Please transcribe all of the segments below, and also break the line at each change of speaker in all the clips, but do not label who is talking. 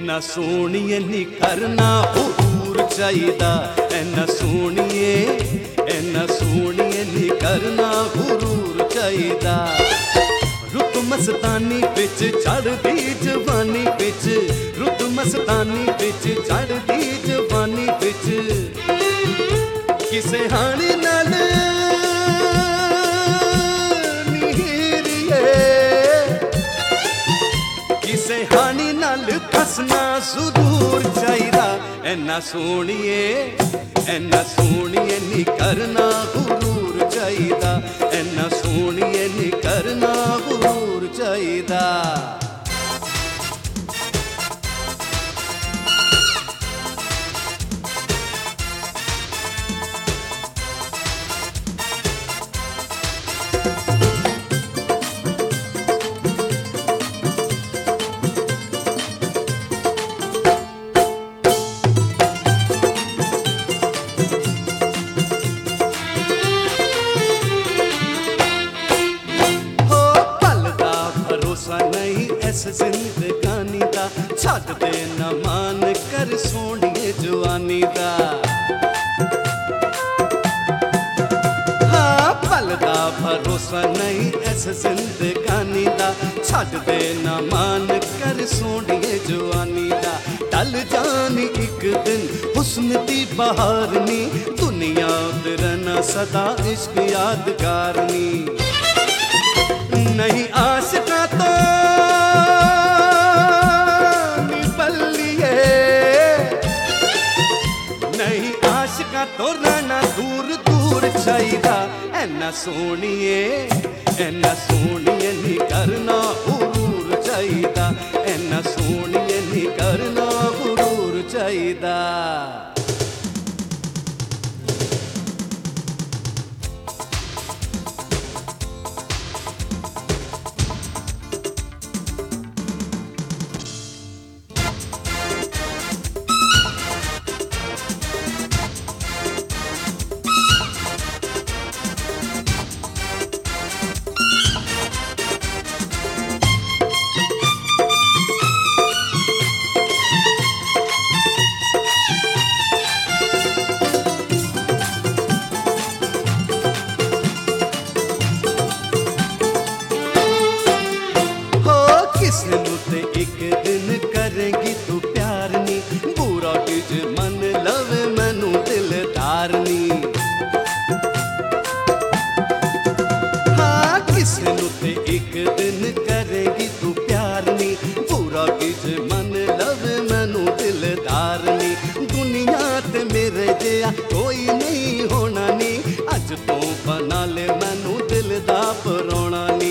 इन्ना सोहणिए नी करना हुरूर चाहिदा। इन्ना सोहणिए नी करना हुरूर चाहिदा। रुत मस्तानी बिच चढ़दी जवानी बिच, रुत मस्तानी बिच चढ़दी जवानी बिच, किसे हानी नाल किसे हानी नाल फसना सुदूर चाहिदा। इन्ना सोहणिए नी करना हुरूर चाहिदा। इन्ना सोहणिए नी करना हुरूर चाहिदा। जिंदगानी दा छड्ड दे ना मान कर सोहणिए जवानी दा। हाँ पल दा भरोसा नहीं इस जिंदगानी दा, छड्ड दे ना मान कर सोहणिए जवानी दा। टल जानी एक दिन हुस्न दी बहार नी, दुनिया ते रहना सदा इश्क यादगार नी। नहीं आशिका तो तो रहना दूर दूर चाहिदा। इन्ना सोहणिए नी करना हुरूर चाहिदा। इन्ना सोहणिए नी करना हुरूर चाहिदा। एक दिन करेगी तू प्यार नी, बुरा किज मन लवे मैनू दिलदार नी। हाँ किसे नू ते एक दिन करेगी तू प्यार नी, बुरा किज मन लवे मैनू दिलदार नी। दुनिया ते मेरे जिहा कोई नहीं होना नी, अज तो बना ले मैनू दिल दा परोना नी।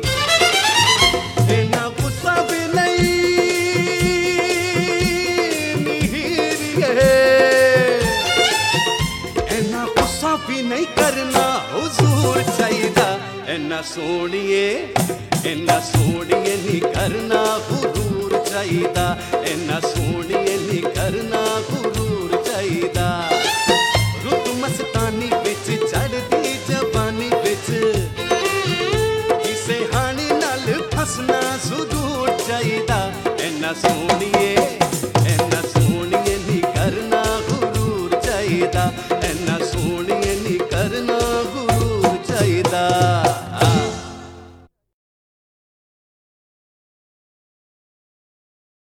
भी नहीं करना हुजूर चाहिदा। इन्ना सोहणिए नी करना हुरूर चाहिदा। इन्ना सोहणिए नी करना हुरूर चाहिदा। रुत मस्तानी बिच चढ़दी जवानी बिच, किसे हानी नाल फसना सुदूर चाहिदा। इन्ना सोहणिए नी करना हुरूर चाहिदा। इन्ना सोहणिए